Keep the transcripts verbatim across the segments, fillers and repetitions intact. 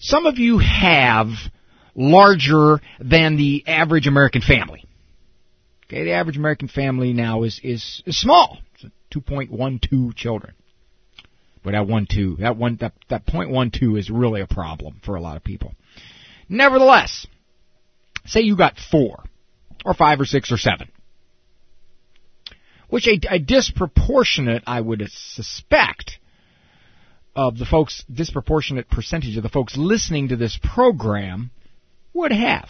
Some of you have larger than the average American family. Okay, the average American family now is, is, is small. It's two point one two children. But that one two, that one that that point one two is really a problem for a lot of people. Nevertheless, say you got four, or five, or six, or seven, which a, a disproportionate, I would suspect, of the folks, disproportionate percentage of the folks listening to this program would have.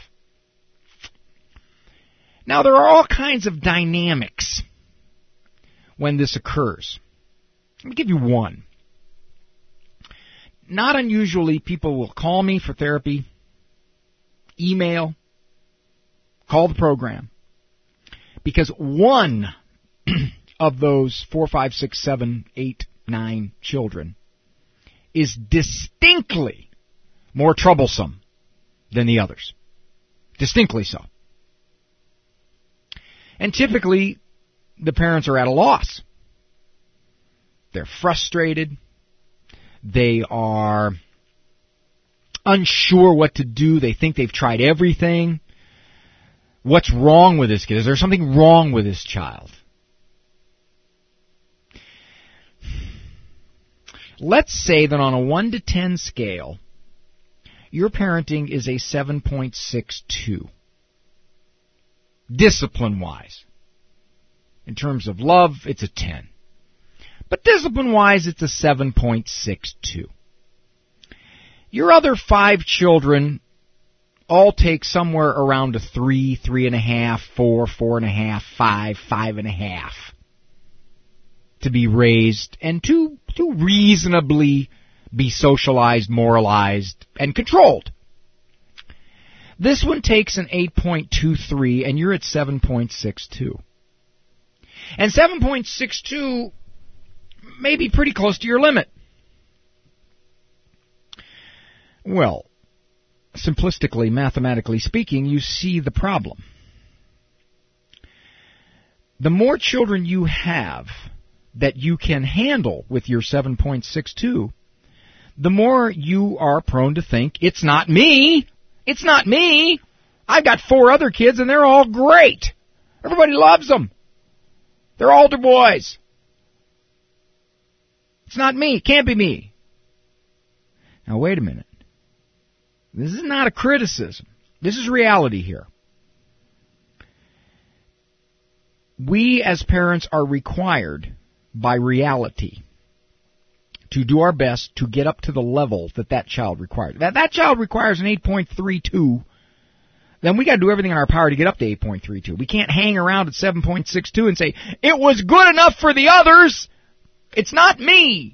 Now, there are all kinds of dynamics when this occurs. Let me give you one. Not unusually, people will call me for therapy, email, call the program, because one of those four, five, six, seven, eight, nine children is distinctly more troublesome than the others. Distinctly so. And typically, the parents are at a loss. They're frustrated. They are unsure what to do. They think they've tried everything. What's wrong with this kid? Is there something wrong with this child? Let's say that on a one to ten scale, your parenting is a seven point six two. Discipline-wise. In terms of love, it's a ten. But discipline-wise, it's a seven point six two. Your other five children all take somewhere around a three, three and a half, four, four and a half, five, five and a half to be raised and to, to reasonably be socialized, moralized, and controlled. This one takes an eight point two three, and you're at seven point six two. And seven point six two may be pretty close to your limit. Well, simplistically, mathematically speaking, you see the problem. The more children you have that you can handle with your seven point six two, the more you are prone to think, it's not me. It's not me. I've got four other kids, and they're all great. Everybody loves them. They're altar boys. It's not me. It can't be me. Now, wait a minute. This is not a criticism. This is reality here. We as parents are required by reality to do our best to get up to the level that that child requires. That that child requires an eight point three two, then we got to do everything in our power to get up to eight point three two. We can't hang around at seven point six two and say, it was good enough for the others. It's not me.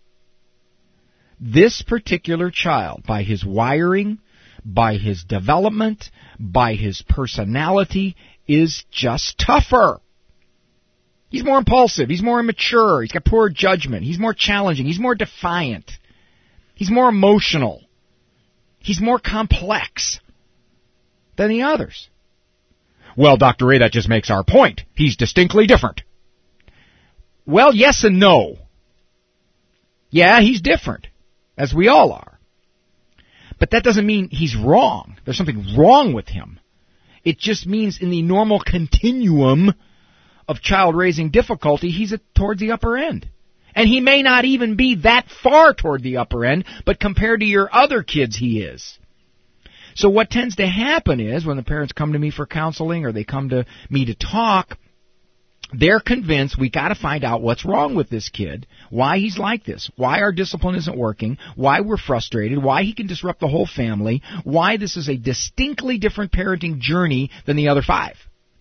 This particular child, by his wiring, by his development, by his personality, is just tougher. He's more impulsive. He's more immature. He's got poor judgment. He's more challenging. He's more defiant. He's more emotional. He's more complex than the others. Well, Doctor Ray, that just makes our point. He's distinctly different. Well, yes and no. Yeah, he's different, as we all are. But that doesn't mean he's wrong. There's something wrong with him. It just means in the normal continuum of child-raising difficulty, he's at, towards the upper end. And he may not even be that far toward the upper end, but compared to your other kids, he is. So what tends to happen is, when the parents come to me for counseling or they come to me to talk, they're convinced we got to find out what's wrong with this kid, why he's like this, why our discipline isn't working, why we're frustrated, why he can disrupt the whole family, why this is a distinctly different parenting journey than the other five.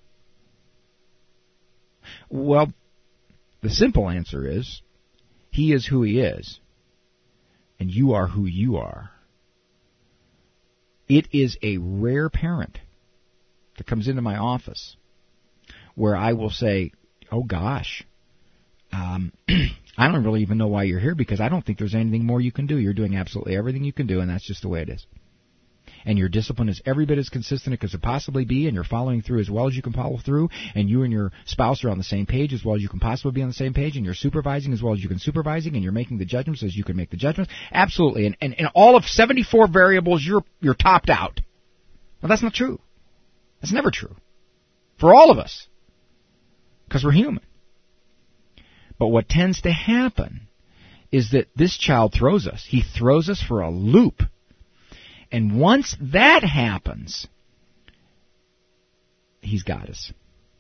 Well, the simple answer is, he is who he is, and you are who you are. It is a rare parent that comes into my office where I will say, oh gosh, um, I don't really even know why you're here, because I don't think there's anything more you can do. You're doing absolutely everything you can do, and that's just the way it is. and your discipline is every bit as consistent as it could possibly be, and you're following through as well as you can follow through, and you and your spouse are on the same page as well as you can possibly be on the same page, and you're supervising as well as you can supervising, and you're making the judgments as you can make the judgments, absolutely. And, and in all of seventy-four variables, you're you're topped out. Well, that's not true. That's never true. For all of us. Because we're human. But what tends to happen is that this child throws us. He throws us for a loop. And once that happens, he's got us.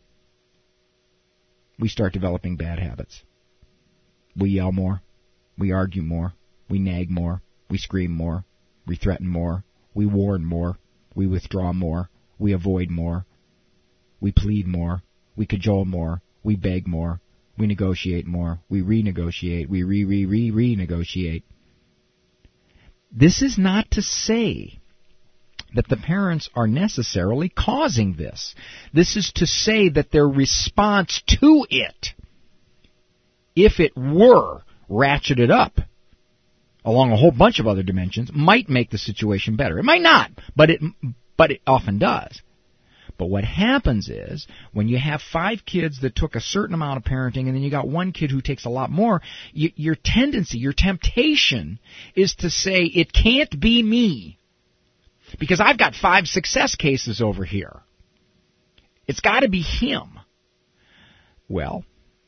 We start developing bad habits. We yell more. We argue more. We nag more. We scream more. We threaten more. We warn more. We withdraw more. We avoid more. We plead more. We cajole more. We beg more. We negotiate more. We renegotiate. We re-re-re-renegotiate. This is not to say that the parents are necessarily causing this. This is to say that their response to it, if it were ratcheted up along a whole bunch of other dimensions, might make the situation better. It might not, but it but it often does. But what happens is, when you have five kids that took a certain amount of parenting, and then you got one kid who takes a lot more, you, your tendency, your temptation is to say, it can't be me, because I've got five success cases over here. It's got to be him. Well,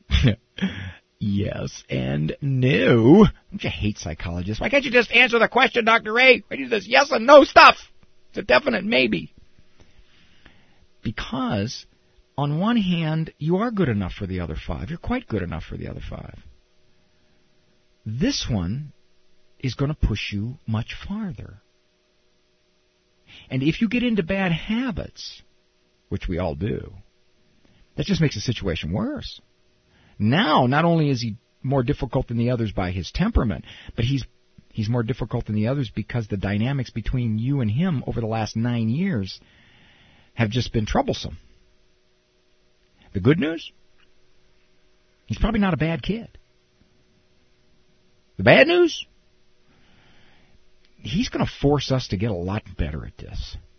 yes and no. Don't you hate psychologists? Why can't you just answer the question, Doctor Ray? Why do this yes and no stuff? It's a definite maybe. Because, on one hand, you are good enough for the other five. You're quite good enough for the other five. This one is going to push you much farther. And if you get into bad habits, which we all do, that just makes the situation worse. Now, not only is he more difficult than the others by his temperament, but he's he's more difficult than the others because the dynamics between you and him over the last nine years have just been troublesome. The good news? He's probably not a bad kid. The bad news? He's going to force us to get a lot better at this.